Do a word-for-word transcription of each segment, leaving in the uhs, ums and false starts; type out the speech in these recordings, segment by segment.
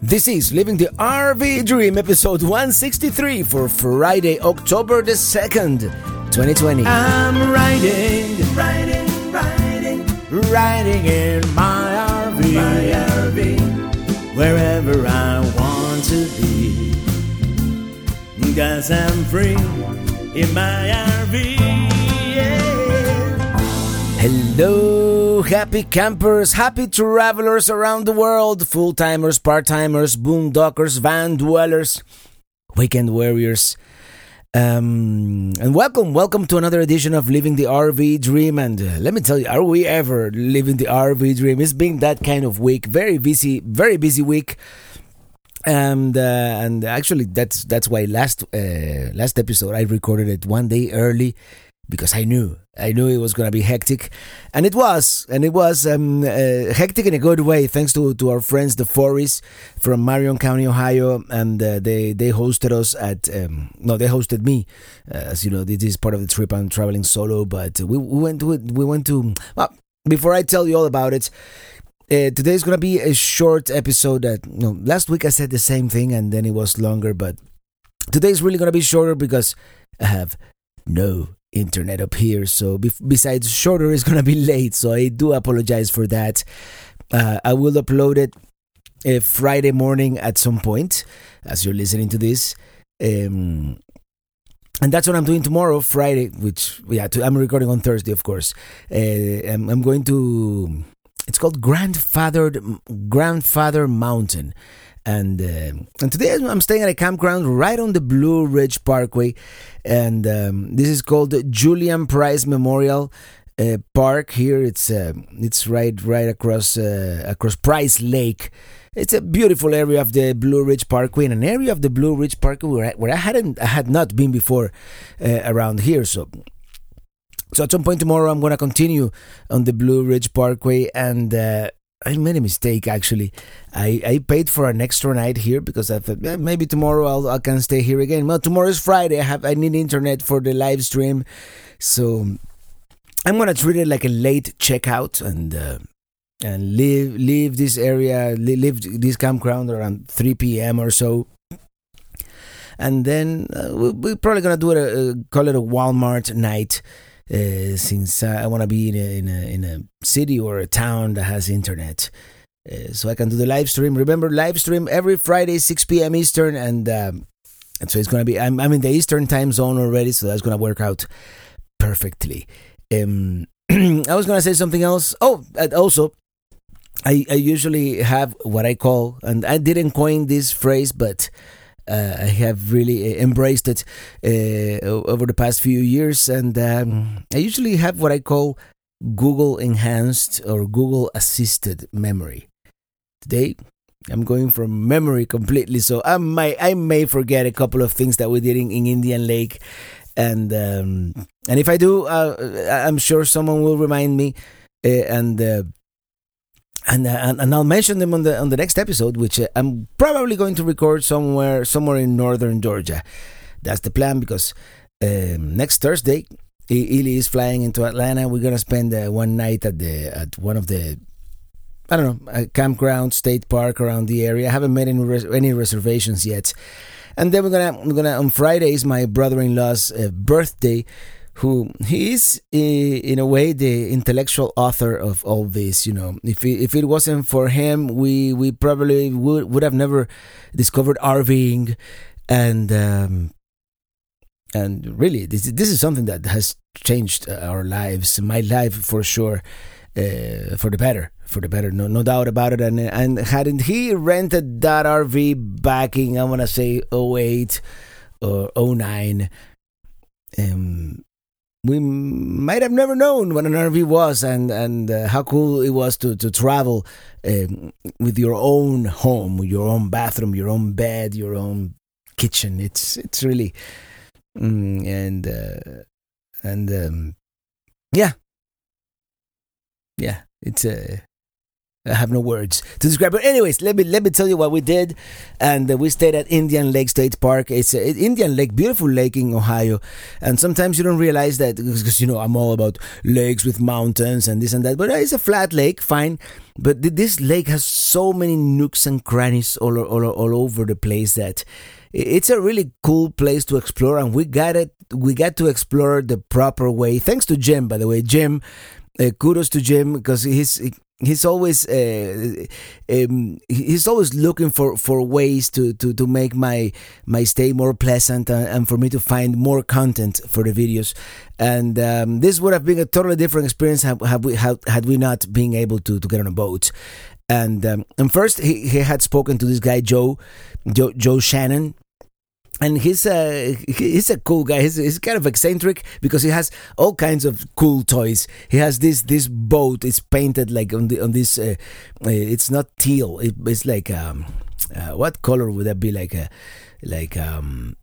This is Living the R V Dream, episode one sixty-three for Friday, October the second, twenty twenty. I'm riding, riding, riding, riding in my R V, my R V, wherever I want to be, 'cause I'm free in my R V, yeah. Hello, happy campers, happy travelers around the world, full-timers, part-timers, boondockers, van dwellers, weekend warriors. Um, and welcome, welcome to another edition of Living the R V Dream. And uh, let me tell you, are we ever living the R V Dream? It's been that kind of week, very busy, very busy week. And uh, and actually, that's that's why last uh, last episode I recorded it one day early, because I knew I knew it was gonna be hectic, and it was, and it was um, uh, hectic in a good way. Thanks to, to our friends the Forries from Marion County, Ohio, and uh, they they hosted us at um, no, they hosted me. Uh, as you know, this is part of the trip. I'm traveling solo, but we we went to we went to. Well, before I tell you all about it. Uh, today is going to be a short episode. That you know, last week I said the same thing and then it was longer, but today is really going to be shorter because I have no internet up here. So be- besides shorter, it's going to be late. So I do apologize for that. Uh, I will upload it uh, Friday morning at some point as you're listening to this. Um, and that's what I'm doing tomorrow, Friday, which, yeah, to, I'm recording on Thursday, of course. Uh, I'm, I'm going to... It's called Grandfather Grandfather Mountain, and uh, and today I'm staying at a campground right on the Blue Ridge Parkway, and um, this is called Julian Price Memorial uh, Park. Here, it's uh, it's right right across uh, across Price Lake. It's a beautiful area of the Blue Ridge Parkway, and an area of the Blue Ridge Parkway where I, where I hadn't I had not been before uh, around here. So. So at some point tomorrow, I'm going to continue on the Blue Ridge Parkway, and uh, I made a mistake, actually. I, I paid for an extra night here because I thought, yeah, maybe tomorrow I'll, I can stay here again. Well, tomorrow is Friday. I have I need internet for the live stream. So I'm going to treat it like a late checkout and uh, and leave, leave this area, leave this campground around three p.m. or so. And then uh, we're probably going to do it, a, call it a Walmart night. Uh, since uh, I want to be in a, in a in a city or a town that has internet, uh, so I can do the live stream. Remember, live stream every Friday, six p.m. Eastern, and um, and so it's gonna be. I'm I'm in the Eastern time zone already, so that's gonna work out perfectly. Um, I was gonna say something else. Oh, and also, I I usually have what I call, and I didn't coin this phrase, but. Uh, I have really embraced it uh, over the past few years, and um, I usually have what I call Google enhanced or Google assisted memory. Today, I'm going from memory completely, so I might I may forget a couple of things that we did in, in Indian Lake, and um, and if I do, uh, I'm sure someone will remind me, uh, and. Uh, And, uh, and and I'll mention them on the on the next episode, which uh, I'm probably going to record somewhere somewhere in northern Georgia. That's the plan, because um, next Thursday, Eli is flying into Atlanta. We're gonna spend uh, one night at the at one of the I don't know a campground, state park around the area. I haven't made any res- any reservations yet, and then we're gonna we're gonna on Friday is my brother-in-law's uh, birthday. Who he is, in a way, the intellectual author of all this. You know, if it, if it wasn't for him, we we probably would would have never discovered RVing, and um, and really, this this is something that has changed our lives, my life for sure, uh, for the better, for the better, no no doubt about it. And and hadn't he rented that R V back in, I want to say oh eight or oh nine, um. we might have never known what an R V was, and and uh, how cool it was to to travel um, with your own home, with your own bathroom, your own bed, your own kitchen. It's it's really mm, and uh, and um, yeah, yeah. It's a I have no words to describe it. Anyways, let me let me tell you what we did, and uh, we stayed at Indian Lake State Park. It's an Indian Lake, beautiful lake in Ohio, and sometimes you don't realize that because you know I'm all about lakes with mountains and this and that. But it's a flat lake, fine. But th- this lake has so many nooks and crannies all all all over the place that it's a really cool place to explore, and we got it. We got to explore the proper way. Thanks to Jim, by the way, Jim. Uh, kudos to Jim because he's. He's always uh, um, he's always looking for, for ways to, to, to make my my stay more pleasant and, and for me to find more content for the videos. And um, this would have been a totally different experience had, had we had, had we not been able to, to get on a boat. And um, and first he, he had spoken to this guy Joe Joe, Joe Shannon. And he's a he's a cool guy. He's, he's kind of eccentric because he has all kinds of cool toys. He has this this boat. It's painted like on the on this. Uh, it's not teal. It, it's like um, uh, what color would that be? Like a like um,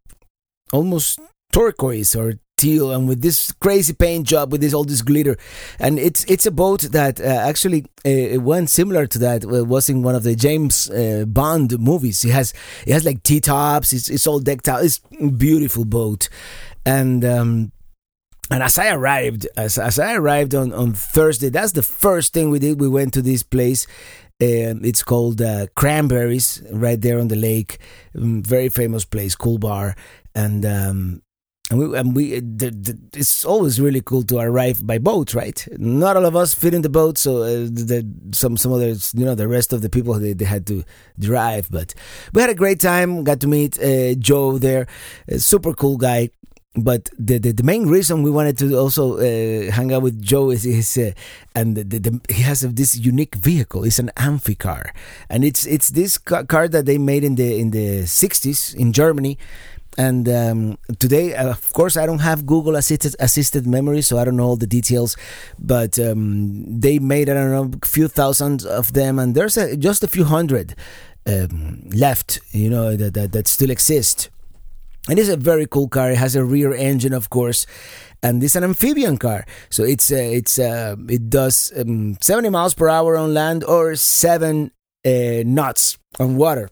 almost turquoise or teal, and with this crazy paint job, with this all this glitter, and it's it's a boat that uh, actually uh, one similar to that uh, was in one of the James uh, Bond movies. It has it has like T-tops. It's it's all decked out. It's a beautiful boat, and um, and as I arrived, as as I arrived on on Thursday, that's the first thing we did. We went to this place. Um, it's called uh, Cranberries, right there on the lake. Um, very famous place, cool bar, and. Um, And we, and we the, the, it's always really cool to arrive by boat, right? Not all of us fit in the boat, so uh, the, some some others, you know, the rest of the people they, they had to drive. But we had a great time. Got to meet uh, Joe there, a super cool guy. But the, the the main reason we wanted to also uh, hang out with Joe is his uh, and the, the, the, he has a, this unique vehicle. It's an Amphicar, and it's it's this car that they made in the in the sixties in Germany. And um, today, uh, of course, I don't have Google assisted assisted memory, so I don't know all the details. But um, they made, I don't know, a few thousand of them, and there's a, just a few hundred um, left, you know, that, that that still exist. And it's a very cool car. It has a rear engine, of course, and it's an amphibian car. So it's uh, it's uh, it does um, seventy miles per hour on land or seven uh, knots on water.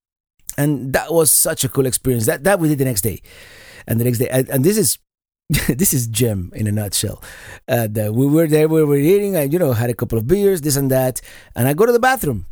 And that was such a cool experience. That that we did the next day, and the next day, and, and this is this is Jim in a nutshell. Uh, the, we were there, we were eating, I you know had a couple of beers, this and that, and I go to the bathroom,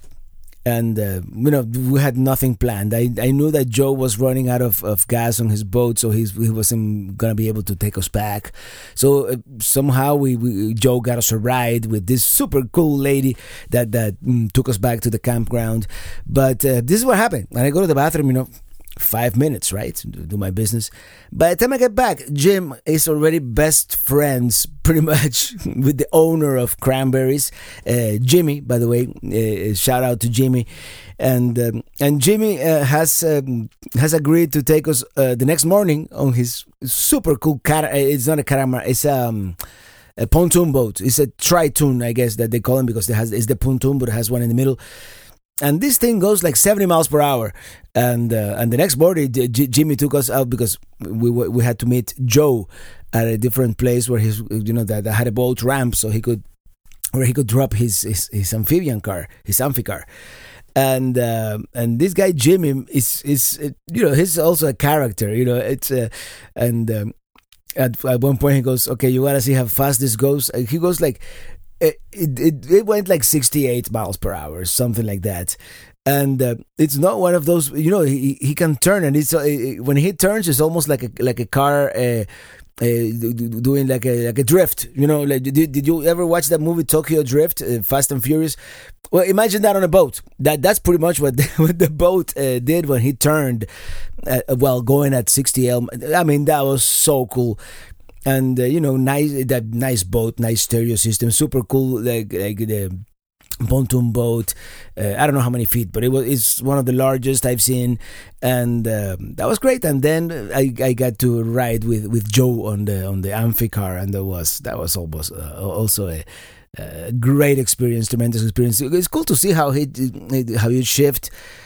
and uh, you know we had nothing planned. I, I knew that Joe was running out of, of gas on his boat, so he's, he wasn't gonna be able to take us back. So uh, somehow we, we Joe got us a ride with this super cool lady that that mm, took us back to the campground. But uh, this is what happened. When I go to the bathroom, you know. Five minutes, right? Do my business. By the time I get back, Jim is already best friends, pretty much, with the owner of Cranberries, uh, Jimmy. By the way, uh, shout out to Jimmy, and um, and Jimmy uh, has um, has agreed to take us uh, the next morning on his super cool cat. It's not a catamaran. It's um. a pontoon boat. It's a tritoon, I guess that they call them because it has it's the pontoon, but it has one in the middle. And this thing goes like seventy miles per hour. And uh, and the next morning, J- Jimmy took us out because we we had to meet Joe at a different place where his you know that, that had a boat ramp, so he could where he could drop his his, his amphibian car, his amphicar. And uh, and this guy Jimmy is is you know he's also a character. You know it's uh, and um, at at one point he goes, okay, you gotta see how fast this goes. And he goes like. It, it it went like sixty-eight miles per hour, something like that, and uh, it's not one of those. You know, he he can turn, and it's uh, when he turns, it's almost like a like a car uh, uh, doing like a like a drift. You know, like did did you ever watch that movie Tokyo Drift, uh, Fast and Furious? Well, imagine that on a boat. That that's pretty much what the, what the boat uh, did when he turned, uh, while going at sixty. I mean, that was so cool. And uh, you know, nice that nice boat, nice stereo system, super cool. Like like the pontoon boat. Uh, I don't know how many feet, but it was it's one of the largest I've seen, and uh, that was great. And then I, I got to ride with, with Joe on the on the Amphicar, and that was that was almost uh, also a. Uh, great experience, tremendous experience. It's cool to see how he how you shift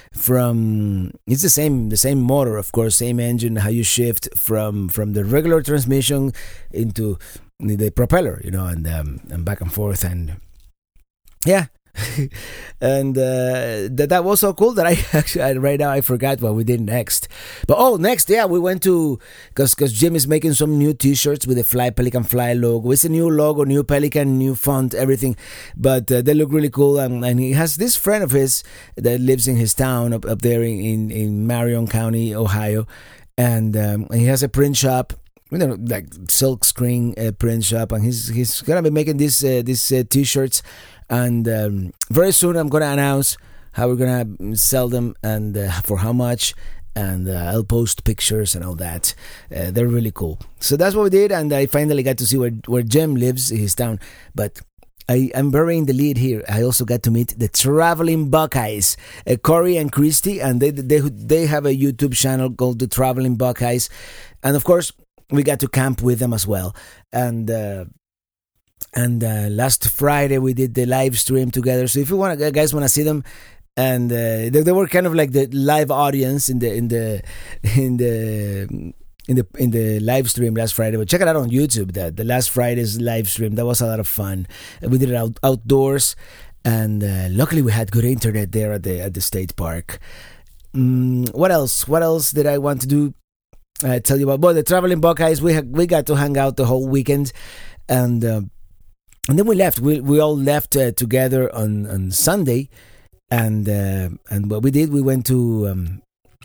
from. It's the same the same motor, of course, same engine. How you shift from from the regular transmission into the propeller, you know, and um, and back and forth, and yeah, and uh, that that was so cool that I actually I, right now I forgot what we did next. But oh, next, yeah, we went to because because Jim is making some new T-shirts with the Fly Pelican Fly logo. It's a new logo, new Pelican, new font, everything. But uh, they look really cool, and, and he has this friend of his that lives in his town up up there in in, in Marion County, Ohio, and, um, and he has a print shop. You know, like silk screen uh, print shop, and he's he's gonna be making these uh, these uh, T-shirts, and um, very soon I'm gonna announce how we're gonna sell them and uh, for how much, and uh, I'll post pictures and all that. Uh, they're really cool. So that's what we did, and I finally got to see where where Jim lives, his town. But I, I'm burying the lead here. I also got to meet the Traveling Buckeyes, uh, Corey and Christy, and they they they have a YouTube channel called the Traveling Buckeyes, and of course, we got to camp with them as well. And uh, and uh, last Friday we did the live stream together. So if you want, guys, want to see them, and uh, they, they were kind of like the live audience in the in the in the in the in the live stream last Friday. But check it out on YouTube. That the last Friday's live stream, that was a lot of fun. We did it out, outdoors, and uh, luckily we had good internet there at the at the state park. Mm, what else? What else did I want to do? I tell you about, boy, the Traveling Buckeyes. We ha- we got to hang out the whole weekend, and uh, and then we left. We we all left uh, together on, on Sunday, and uh, and what we did, we went to um,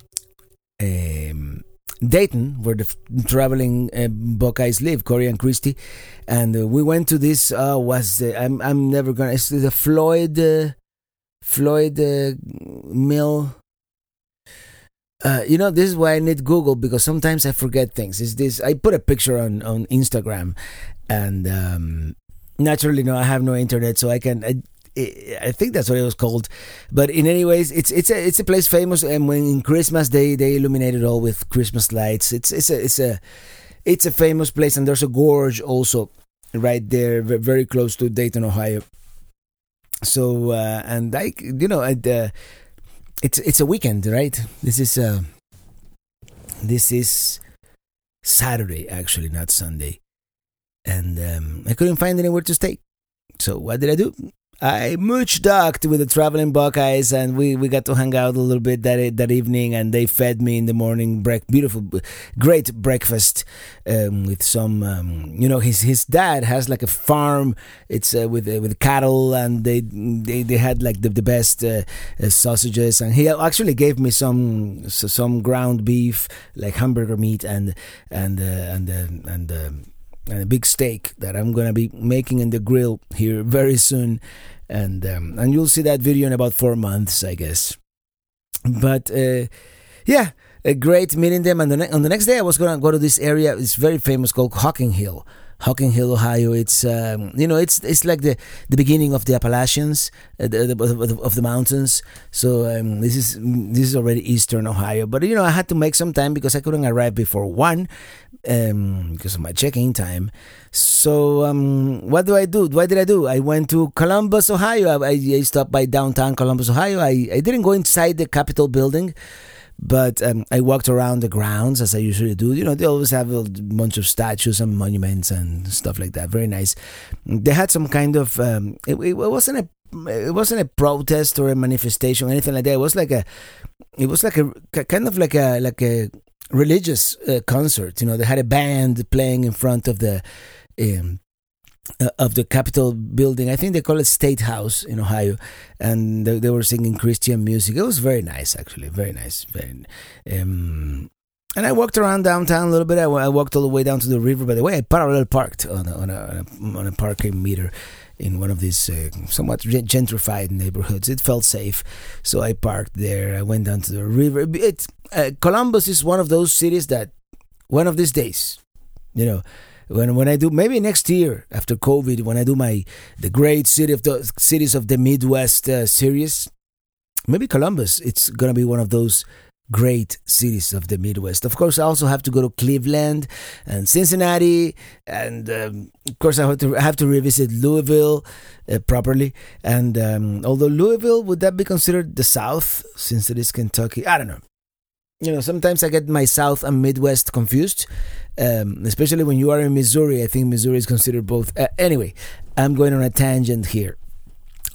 um, Dayton, where the f- Traveling uh, Buckeyes live, Corey and Christy, and uh, we went to this. Uh, was uh, I'm I'm never gonna. It's the Floyd uh, Floyd uh, Mill. Uh, you know, this is why I need Google, because sometimes I forget things. Is this? I put a picture on, on Instagram, and um, naturally, no, I have no internet, so I can. I, I think that's what it was called. But in any ways, it's it's a it's a place famous, and when in Christmas they they illuminate it all with Christmas lights. It's it's a it's a it's a famous place, and there's a gorge also right there, very close to Dayton, Ohio. So uh, and I, you know, and. Uh, It's it's a weekend, right? This is uh, this is Saturday, actually, not Sunday, and um, I couldn't find anywhere to stay. So what did I do? I mooch docked with the Traveling Buckeyes, and we, we got to hang out a little bit that that evening, and they fed me in the morning. Bre- beautiful, great breakfast um, with some, um, you know, his his dad has like a farm. It's uh, with uh, with cattle, and they they, they had like the the best uh, uh, sausages, and he actually gave me some so, some ground beef, like hamburger meat, and and uh, and uh, and. Uh, and a big steak that I'm gonna be making in the grill here very soon, and um, and you'll see that video in about four months, I guess. But uh, yeah, a great meeting them. And the ne- on the next day, I was gonna go to this area. It's very famous, called Hocking Hill. Hocking Hill, Ohio. It's um, you know, it's it's like the, the beginning of the Appalachians, uh, the, the, of the mountains. So um, this is this is already eastern Ohio. But you know, I had to make some time because I couldn't arrive before one, um, because of my check-in time. So um, what do I do? What did I do? I went to Columbus, Ohio. I, I stopped by downtown Columbus, Ohio. I, I didn't go inside the Capitol building. But um, I walked around the grounds as I usually do. You know, they always have a bunch of statues and monuments and stuff like that. Very nice. They had some kind of. Um, it, it wasn't a. It wasn't a protest or a manifestation or anything like that. It was like a. It was like a kind of like a like a religious uh, concert. You know, they had a band playing in front of the. Um, Uh, of the Capitol building. I think they call it State House in Ohio, and they, they were singing Christian music. It was very nice, actually, very nice. Very, um, and I walked around downtown a little bit. I, I walked all the way down to the river. By the way, I parallel parked on a, on a, on a, on a parking meter in one of these uh, somewhat gentrified neighborhoods. It felt safe, so I parked there. I went down to the river. It, uh, Columbus is one of those cities that one of these days, you know, When when I do, maybe next year after COVID, when I do my the great city of the cities of the Midwest uh, series, maybe Columbus, it's gonna be one of those great cities of the Midwest. Of course, I also have to go to Cleveland and Cincinnati, and um, of course I have to I have to revisit Louisville uh, properly. And um, although Louisville, would that be considered the South since it is Kentucky? I don't know. You know, sometimes I get my South and Midwest confused, um, especially when you are in Missouri. I think Missouri is considered both. Uh, anyway, I'm going on a tangent here.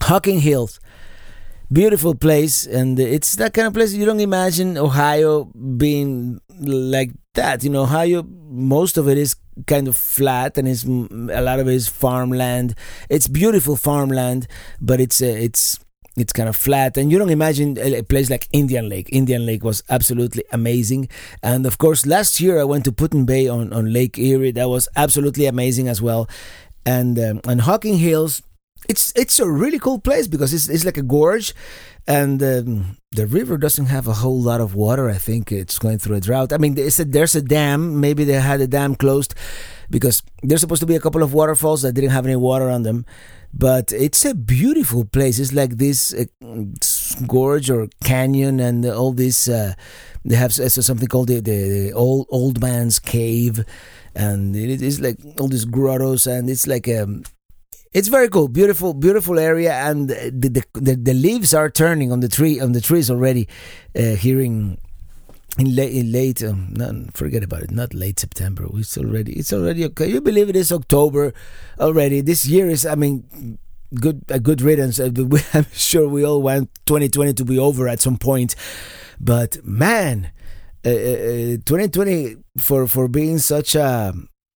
Hocking Hills. Beautiful place, and it's that kind of place you don't imagine Ohio being like that. You know, Ohio, most of it is kind of flat, and it's a lot of it is farmland. It's beautiful farmland, but it's uh, it's it's kind of flat, and you don't imagine a place like Indian Lake. Indian Lake was absolutely amazing, and of course, last year I went to Put-in Bay on, on Lake Erie. That was absolutely amazing as well, and um, and Hocking Hills. It's it's a really cool place because it's it's like a gorge, and um, the river doesn't have a whole lot of water. I think it's going through a drought. I mean, it's a, there's a dam. Maybe they had a dam closed because there's supposed to be a couple of waterfalls that didn't have any water on them. But it's a beautiful place. It's like this uh, gorge or canyon, and all this. Uh, they have so something called the, the, the old old man's cave, and it is like all these grottos, and it's like a. It's very cool, beautiful, beautiful area, and the the, the leaves are turning on the tree on the trees already. Uh, here in in late, in late um, no, forget about it, not late September. It's already it's already okay. You believe it is October already? This year is, I mean, good a good riddance. I'm sure we all want twenty twenty to be over at some point, but man, uh, uh, twenty twenty for for being such a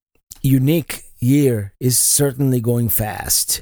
unique year is certainly going fast.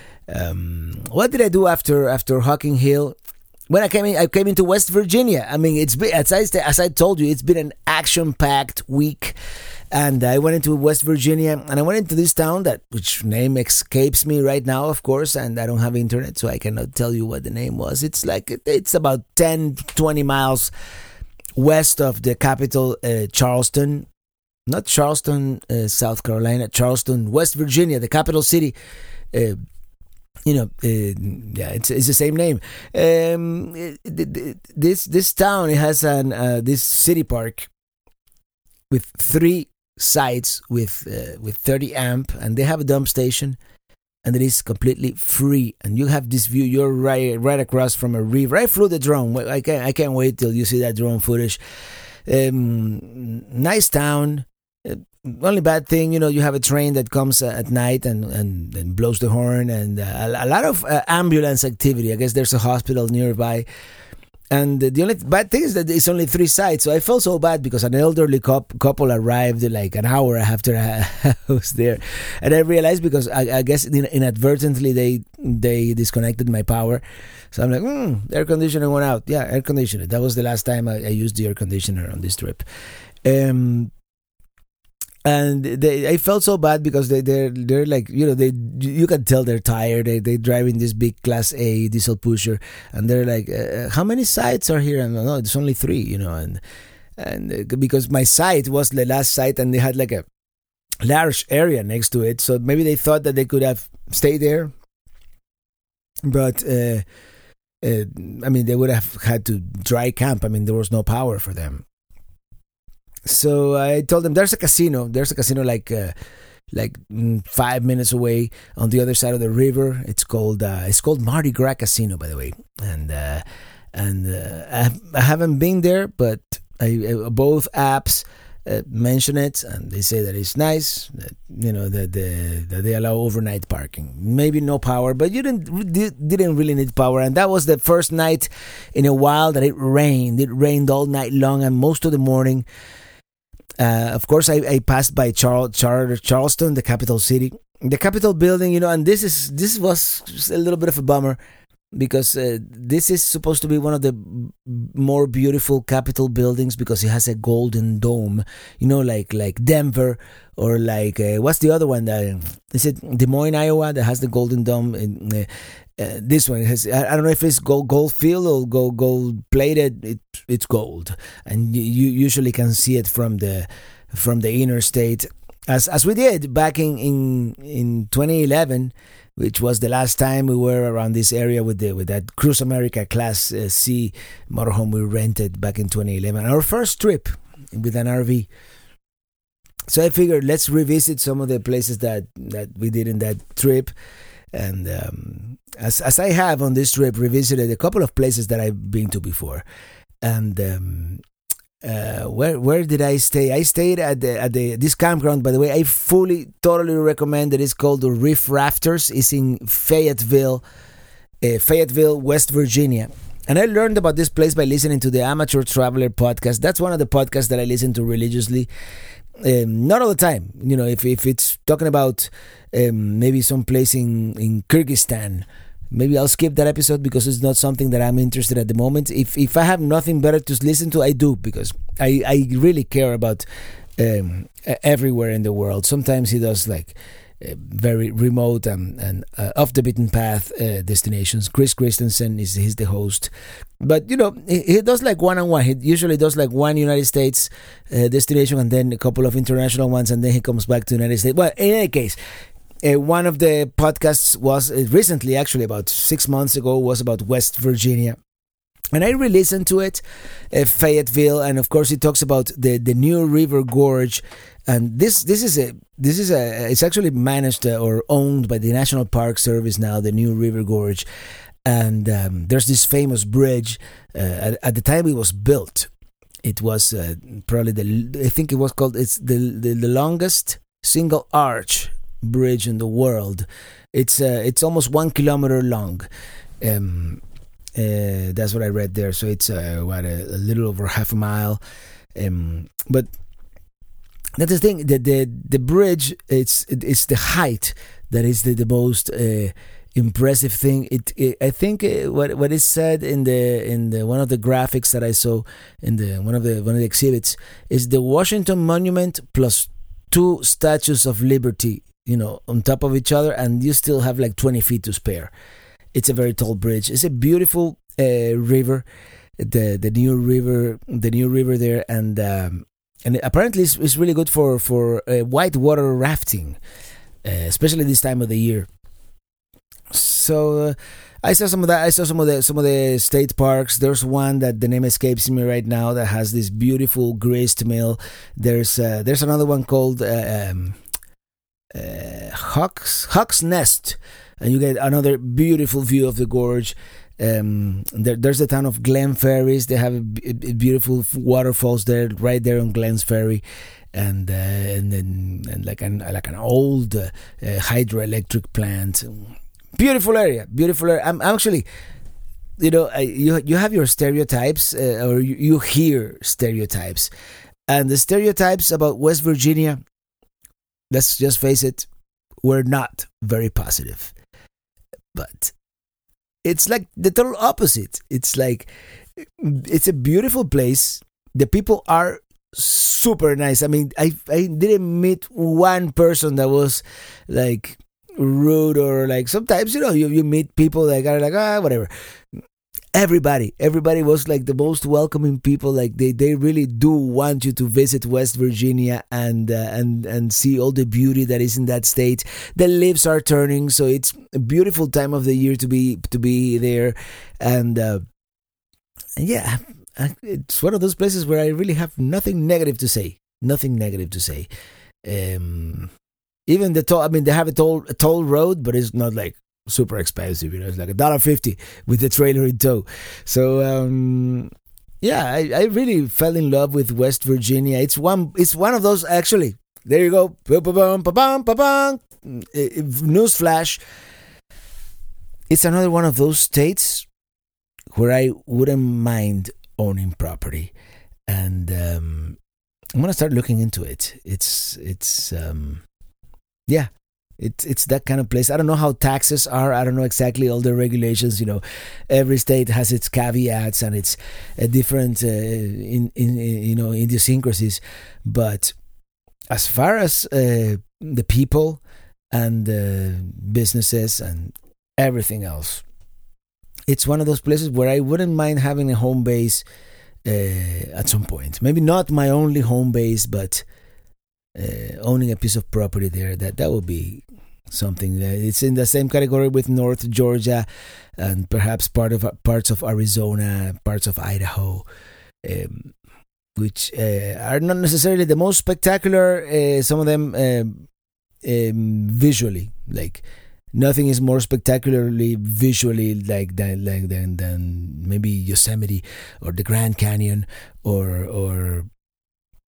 Um, what did I do after after Hocking Hill? When I came in, I came into West Virginia. I mean, it's been, as I as I told you, it's been an action-packed week, and I went into West Virginia, and I went into this town that which name escapes me right now, of course, and I don't have internet, so I cannot tell you what the name was. It's like it's about ten, twenty miles west of the capital, uh, Charleston. Not Charleston, uh, South Carolina, Charleston, West Virginia, the capital city. Uh, you know, uh, yeah, it's it's the same name. Um, it, this this town, it has an uh, this city park with three sites with uh, with thirty amp, and they have a dump station, and it is completely free. And you have this view. You're right right across from a river. I flew the drone. I can't I can't wait till you see that drone footage. Um, nice town. Uh, only bad thing, you know, you have a train that comes uh, at night and, and, and blows the horn, and uh, a, a lot of uh, ambulance activity. I guess there's a hospital nearby. And the only bad thing is that it's only three sites. So I felt so bad because an elderly couple arrived like an hour after I was there. And I realized because I, I guess inadvertently they they disconnected my power. So I'm like, hmm, the air conditioner went out. Yeah, air conditioner. That was the last time I, I used the air conditioner on this trip. Um, and they, I felt so bad because they, they're, they're like, you know, they you can tell they're tired. They, they drive in this big Class A diesel pusher. And they're like, uh, how many sites are here? And no, it's only three, you know. And, and uh, because my site was the last site and they had like a large area next to it. So maybe they thought that they could have stayed there. But, uh, uh, I mean, they would have had to dry camp. I mean, there was no power for them. So I told them there's a casino. There's a casino like uh, like five minutes away on the other side of the river. It's called uh, it's called Mardi Gras Casino, by the way. And uh, and uh, I, I haven't been there, but I, uh, both apps uh, mention it, and they say that it's nice. That, you know that, the, that they allow overnight parking. Maybe no power, but you didn't didn't really need power. And that was the first night in a while that it rained. It rained all night long and most of the morning. Uh, of course, I, I passed by Charl- Char- Charleston, the capital city, the Capitol building, you know, and this is this was just a little bit of a bummer because uh, this is supposed to be one of the more beautiful Capitol buildings because it has a golden dome, you know, like like Denver or like uh, what's the other one that is it Des Moines, Iowa, that has the golden dome. In, uh, Uh, this one has, I don't know if it's gold, gold field or gold, gold plated. It, it's gold, and you, you usually can see it from the from the interstate, as as we did back in, in, in twenty eleven, which was the last time we were around this area with the with that Cruise America Class uh, C motorhome we rented back in twenty eleven. Our first trip with an R V. So I figured let's revisit some of the places that, that we did in that trip. And um, as as I have on this trip revisited a couple of places that I've been to before, and um, uh, where where did I stay? I stayed at the at the this campground. By the way, I fully totally recommend it. It's called the Reef Rafters. It's in Fayetteville, uh, Fayetteville, West Virginia. And I learned about this place by listening to the Amateur Traveler podcast. That's one of the podcasts that I listen to religiously. Um, not all the time. You know, if, if it's talking about um, maybe some place in, in Kyrgyzstan, maybe I'll skip that episode because it's not something that I'm interested at the moment. If if I have nothing better to listen to, I do, because I, I really care about um, everywhere in the world. Sometimes he does like uh, very remote and, and uh, off the beaten path uh, destinations. Chris Christensen is he's the host. But, you know, he, he does like one-on-one. He usually does like one United States uh, destination and then a couple of international ones, and then he comes back to the United States. Well, in any case, uh, one of the podcasts was uh, recently, actually about six months ago, was about West Virginia. And I re-listened to it, uh, Fayetteville, and of course he talks about the, the New River Gorge. And this this is a this is a it's actually managed uh, or owned by the National Park Service now, the New River Gorge. And um, there's this famous bridge. Uh, at, at the time it was built, it was uh, probably the I think it was called it's the the, the longest single arch bridge in the world. It's uh, it's almost one kilometer long. Um, uh, that's what I read there. So it's uh, what a, a little over half a mile. Um, but that's the thing. The the the bridge. It's it's the height that is the the most. Uh, impressive thing. It, it I think uh, what what is said in the in the one of the graphics that I saw in the one of the one of the exhibits is the Washington Monument plus two Statues of Liberty, you know, on top of each other, and you still have like twenty feet to spare. It's a very tall bridge. It's a beautiful uh, river, the the new river, the new river there, and um, and apparently it's, it's really good for for uh, whitewater rafting, uh, especially this time of the year. So uh, I saw some of that. I saw some of the some of the state parks. There's one that the name escapes me right now that has this beautiful grist mill. There's uh, there's another one called uh, um, uh, Hawk's Hawk's Nest, and you get another beautiful view of the gorge. Um, there, there's the town of Glen Ferries. They have a, a beautiful waterfalls there, right there on Glen's Ferry. And uh, and then and like an like an old uh, uh, hydroelectric plant. Beautiful area, beautiful area. I'm actually, you know, I, you you have your stereotypes, uh, or you, you hear stereotypes, and the stereotypes about West Virginia, let's just face it, were not very positive. But it's like the total opposite. It's like it's a beautiful place. The people are super nice. I mean, I I didn't meet one person that was like rude, or like sometimes, you know, you, you meet people that are like, ah, whatever. Everybody, everybody was like the most welcoming people. Like they, they really do want you to visit West Virginia and uh, and and see all the beauty that is in that state. The leaves are turning, so it's a beautiful time of the year to be to be there. And, uh, and yeah, it's one of those places where I really have nothing negative to say. Nothing negative to say. Um, Even the toll, I mean, they have a toll, a toll road, but it's not like super expensive. You know, it's like a dollar fifty with the trailer in tow. So, um, yeah, I, I really fell in love with West Virginia. It's one, it's one of those. Actually, there you go. Newsflash. It's another one of those states where I wouldn't mind owning property, and um, I'm gonna start looking into it. It's it's. Um, Yeah, it's it's that kind of place. I don't know how taxes are. I don't know exactly all the regulations. You know, every state has its caveats and its uh, different, uh, in, in you know, idiosyncrasies. But as far as uh, the people and uh, businesses and everything else, it's one of those places where I wouldn't mind having a home base uh, at some point. Maybe not my only home base, but Uh, owning a piece of property there, that that would be something. That it's in the same category with North Georgia and perhaps part of parts of Arizona, parts of Idaho, um, which uh, are not necessarily the most spectacular. Uh, some of them uh, um, visually, like nothing is more spectacularly visually like than like than than maybe Yosemite or the Grand Canyon or or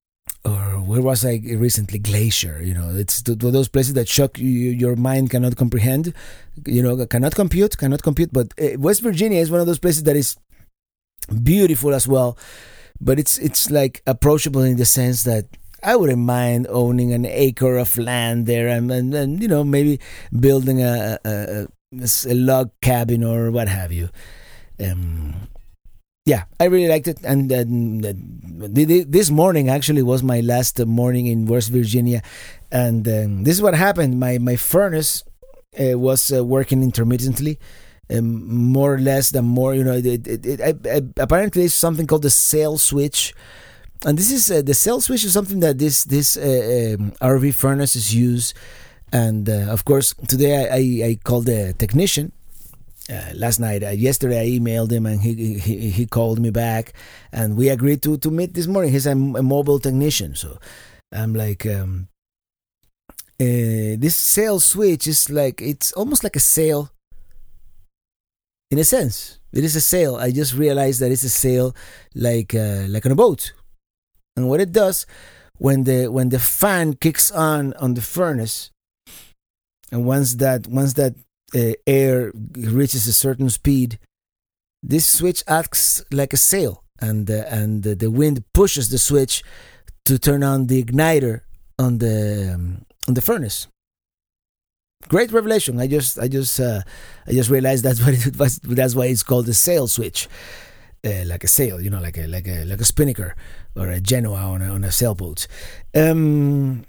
or where was I recently? Glacier. You know, it's th- those places that shock you, your mind cannot comprehend. You know, cannot compute, cannot compute. But uh, West Virginia is one of those places that is beautiful as well. But it's it's like approachable in the sense that I wouldn't mind owning an acre of land there, and and, and you know, maybe building a a, a a log cabin or what have you. Um, yeah, I really liked it, and uh, this morning actually was my last morning in West Virginia, and um, this is what happened. My my furnace uh, was uh, working intermittently, um, more or less than more. You know, it, it, it, it, it, apparently it's something called the sail switch, and this is uh, the sail switch is something that this this uh, um, R V furnaces use, and uh, of course today I, I, I called the technician. Uh, last night, uh, yesterday, I emailed him and he, he he called me back, and we agreed to, to meet this morning. He's a, a mobile technician, so I'm like, um, uh, this sail switch is like, it's almost like a sail. In a sense, it is a sail. I just realized that it's a sail, like uh, like on a boat, and what it does when the when the fan kicks on on the furnace, and once that once that Uh, air reaches a certain speed, this switch acts like a sail, and uh, and uh, the wind pushes the switch to turn on the igniter on the um, on the furnace. Great revelation! I just I just uh, I just realized that's what it was. That's why it's called the sail switch, uh, like a sail, you know, like a like a like a spinnaker or a Genoa on a, on a sailboat. Um,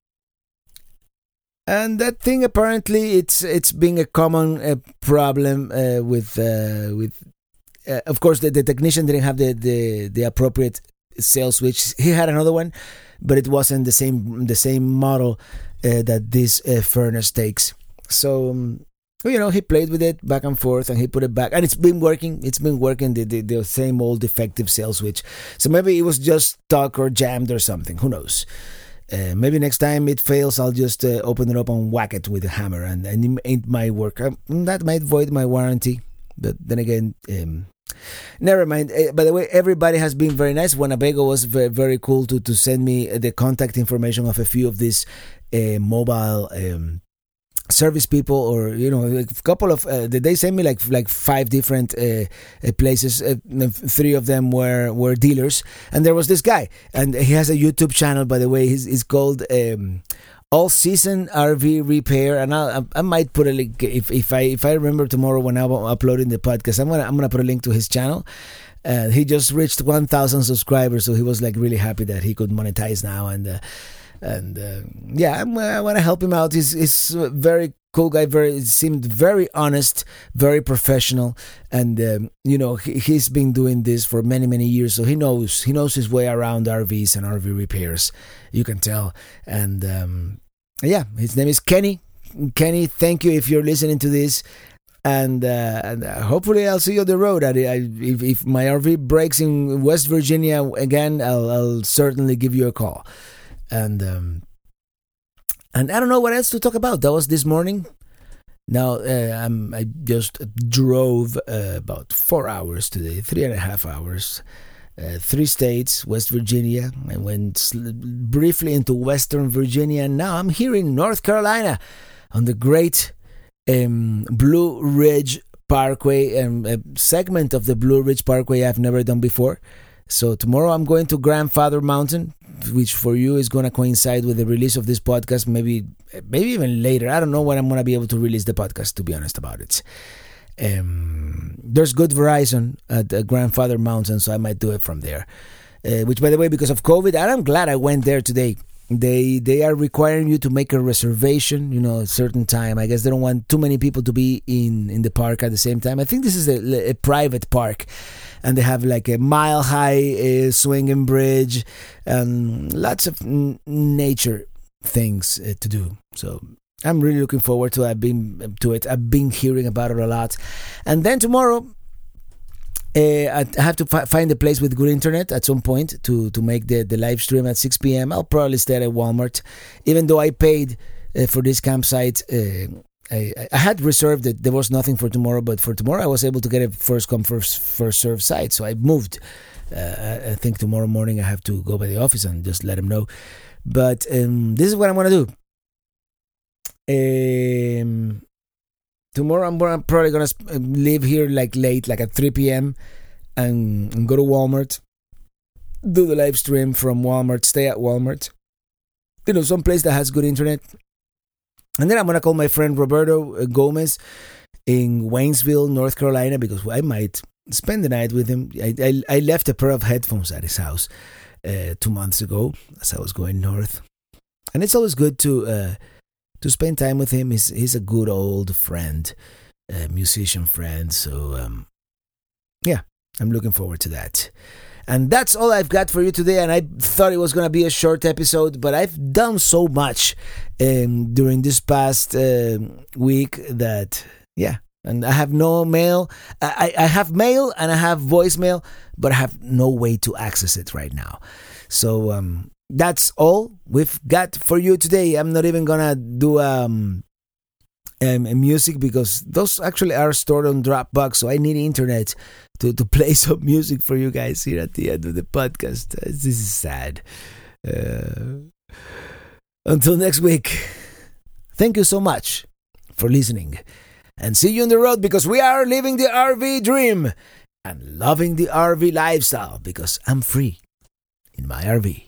And that thing apparently it's it's being a common uh, problem uh, with uh, with uh, of course the, the technician didn't have the, the, the appropriate sail switch. He had another one, but it wasn't the same the same model uh, that this uh, furnace takes. So um, you know, he played with it back and forth, and he put it back, and it's been working. It's been working the the, the same old defective sail switch. So maybe it was just stuck or jammed or something. Who knows? Uh, maybe next time it fails, I'll just uh, open it up and whack it with a hammer, and, and it ain't my work. Um, that might void my warranty, but then again, um, never mind. Uh, by the way, everybody has been very nice. Winnebago was very, very cool to, to send me the contact information of a few of these uh, mobile um, service people, or you know, like a couple of uh, they sent me like like five different uh, uh, places. Uh, three of them were were dealers, and there was this guy, and he has a YouTube channel, by the way. He's, he's called um, All Season R V Repair, and I I might put a link if if I if I remember tomorrow when I'm uploading the podcast. I'm gonna I'm gonna put a link to his channel. Uh, he just reached one thousand subscribers, so he was like really happy that he could monetize now, and. Uh, And uh, yeah, I'm, I want to help him out. He's, he's a very cool guy. Very seemed very honest, very professional, and um, you know he, he's been doing this for many many years, so he knows he knows his way around R Vs and R V repairs. You can tell, and um, yeah, his name is Kenny. Kenny, thank you if you're listening to this, and, uh, and uh, hopefully I'll see you on the road. I, I, if, if my R V breaks in West Virginia again, I'll, I'll certainly give you a call. And um, and I don't know what else to talk about. That was this morning. Now uh, I'm, I just drove uh, about four hours today, three and a half hours, uh, three states, West Virginia. I went sl- briefly into Western Virginia, and now I'm here in North Carolina on the great um, Blue Ridge Parkway, um, a segment of the Blue Ridge Parkway I've never done before. So tomorrow I'm going to Grandfather Mountain, which for you is going to coincide with the release of this podcast, maybe maybe even later. I don't know when I'm going to be able to release the podcast, to be honest about it. Um, there's good Verizon at uh, Grandfather Mountain, so I might do it from there. Uh, which, by the way, because of COVID, and I'm glad I went there today. They they are requiring you to make a reservation, you know, a certain time. I guess they don't want too many people to be in, in the park at the same time. I think this is a, a private park. And they have like a mile-high uh, swinging bridge and lots of n- nature things uh, to do. So I'm really looking forward to I've been to it. I've been hearing about it a lot. And then tomorrow, uh, I have to fi- find a place with good internet at some point to, to make the, the live stream at six p.m. I'll probably stay at Walmart, even though I paid uh, for this campsite. Uh, I, I had reserved it. There was nothing for tomorrow, but for tomorrow I was able to get a first come first first serve site. So I moved Uh, I think tomorrow morning I have to go by the office and just let him know. But um, this is what I'm going to do. Um, tomorrow I'm, I'm probably going to leave here like late, like at three p.m. And, and go to Walmart. Do the live stream from Walmart. Stay at Walmart. You know, some place that has good internet. And then I'm going to call my friend Roberto Gomez in Waynesville, North Carolina, because I might spend the night with him. I, I, I left a pair of headphones at his house uh, two months ago as I was going north. And it's always good to uh, to spend time with him. He's, he's a good old friend, a musician friend. So, um, yeah, I'm looking forward to that. And that's all I've got for you today. And I thought it was going to be a short episode, but I've done so much um, during this past uh, week that, yeah. And I have no mail. I, I have mail and I have voicemail, but I have no way to access it right now. So um, that's all we've got for you today. I'm not even going to do um, um, music because those actually are stored on Dropbox. So I need internet to, to play some music for you guys here at the end of the podcast. Uh, this is sad. Uh, until next week, thank you so much for listening. And see you on the road because we are living the R V dream and loving the R V lifestyle because I'm free in my R V.